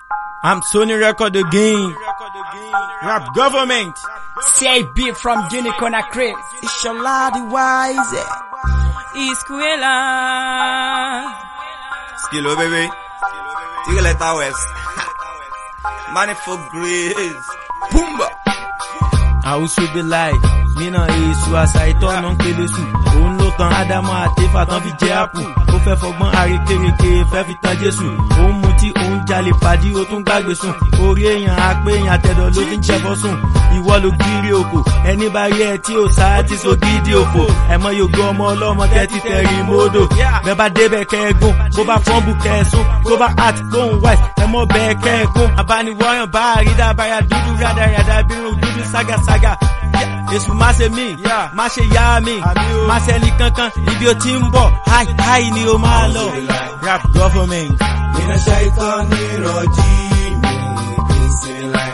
I'm Sony Record again. Rap government. CIB from Guinea Conakry. Inshallah the wise. Iskuela. Skillo baby. Tigoleta West. Manifold Grace. Pumba. I also be like, mina Yesu asaitan non pele sou. On lo tan Adamo ate fatan fi jẹ apu. Ó fẹ́ fọgbọ́n arekereke fẹ́ fi tan Jésù. Ó muti ó ń jalè pàdí ó tún gbàgbé sùn. Orí èèyàn apé èèyàn àtẹ̀dọ̀ ló fi ń jẹ́fọ́ sùn. Ìwọ ló gírí oko, ẹni bá rí ẹ tí ó sáá ti so gidi òfò. Ẹ̀mọ́ yóò gbọ́ ọmọ ọlọ́mọ tẹ́tí tẹ̀rí mọ́dọ̀. Bẹ́ẹ̀ bá débẹ̀ kẹ́ẹ̀gùn, bó bá fọ́nbù kẹ́ẹ̀sùn, tó bá art gbóhùn wáìsì, ẹ̀mọ́ bẹ́ẹ̀ kẹ́ẹ̀gùn. Abániwọ̀yàn bá àrídá báyà dúdú rádaràdà bírun dúdú ságàságà. Èṣù má ṣe mí, má ṣe yá mi, má ṣe ẹni kankan, ibi ó ti ń bọ̀, háì ni ó máa lọ. Rap government. Mina shaitani rajim, bismillah.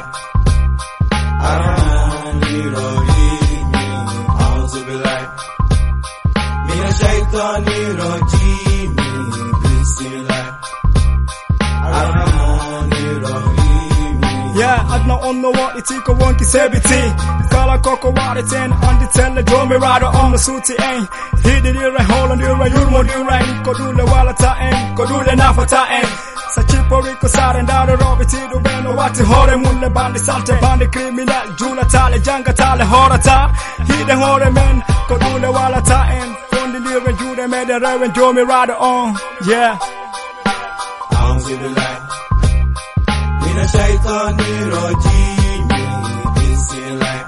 Arrahmani rahim, a'udhu billahi. Mina shaitani rajim, bismillah. Arrahmani rahim. Yeah, I don't know what it take a one kiss everything. Kala koko water 10 on the teledraw me rider on the suit ain't. Hit the ear hole on the ear you mo the rain. Kodule wala ta en, kodule na fata en. Sa chipo rico sare ndare robiti do beno wati hore mulle bandi salte bandi criminal jula tale janga tale horata. Hit the hore men, kodule wala ta en. From the ear you me the rain do me rider on. Yeah. A'udhu billahi. Mina shaitani rajim, bismillah.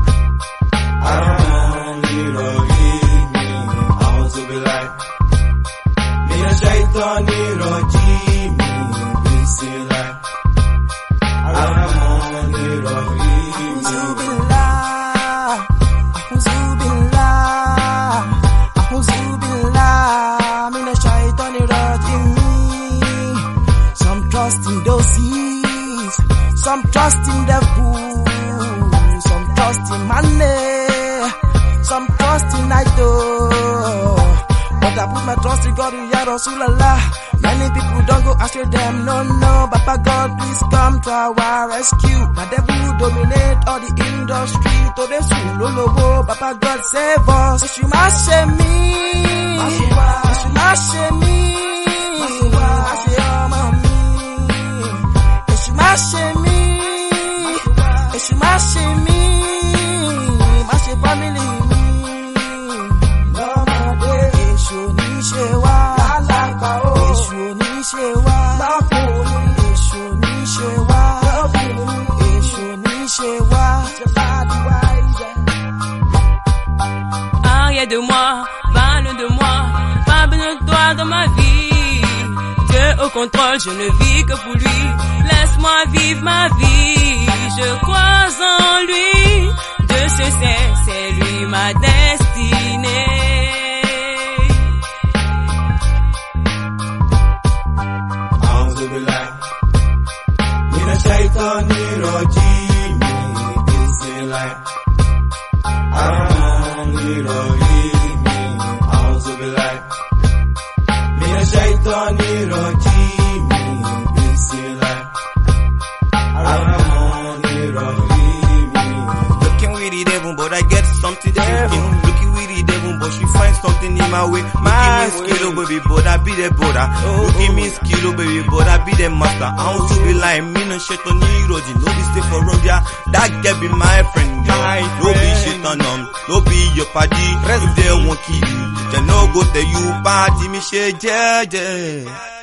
Arrahmani rahim, a'udhu billahi. Mina shaitani rajim, bismillah. Arrahmani rahim. A'udhu billah, mina shaitani rajim. Some trust in doses, some trust in the food, some trust in money, some trust in idol. But I put my trust in God, Ya Rasulallah. Many people don't go astray, them no. Papa God, please come to our rescue. The devil dominate all the industry. To the soul, Papa God save us. Eshu ma ṣe mí, Eshu ma ṣe mí, ma ṣe ọmọ mi. Eshu ma ṣe mí, Eshu ma ṣe mí, ma ṣe family mi. Lọ́mọdé Èṣù ní ṣe wá, lálàpá o. Èṣù ní ṣe wá, lọ́kùnrin. Èṣù ní ṣe wá, lọ́kùnrin. Èṣù ní ṣe wá. Arrière de moi, parle de moi, pas besoin de toi dans ma vie. Dieu au contrôle, je ne vis que pour lui. Laisse-moi vivre ma vie, je crois en lui. Dieu se sait, c'est lui ma destinée. A'udhu billahi. Mina shaitani rajim, bismillah. Arrahmani rahim, a'udhu billahi. Mina shaitani rajim, bismillah. Arrahmani rahim. Looking with the devil, but I get something thinking. Looking with the devil, but she finds something in my way. Looking me skillo, baby, but I be the brother. Looking me skillo, baby, but I be the master. I want to be like me, no shit on the road. No be stay for road, yeah. That girl be my friend, yeah. No be shit on them, no be your party. If they won't kill you, they no go tell you party me shit, yeah.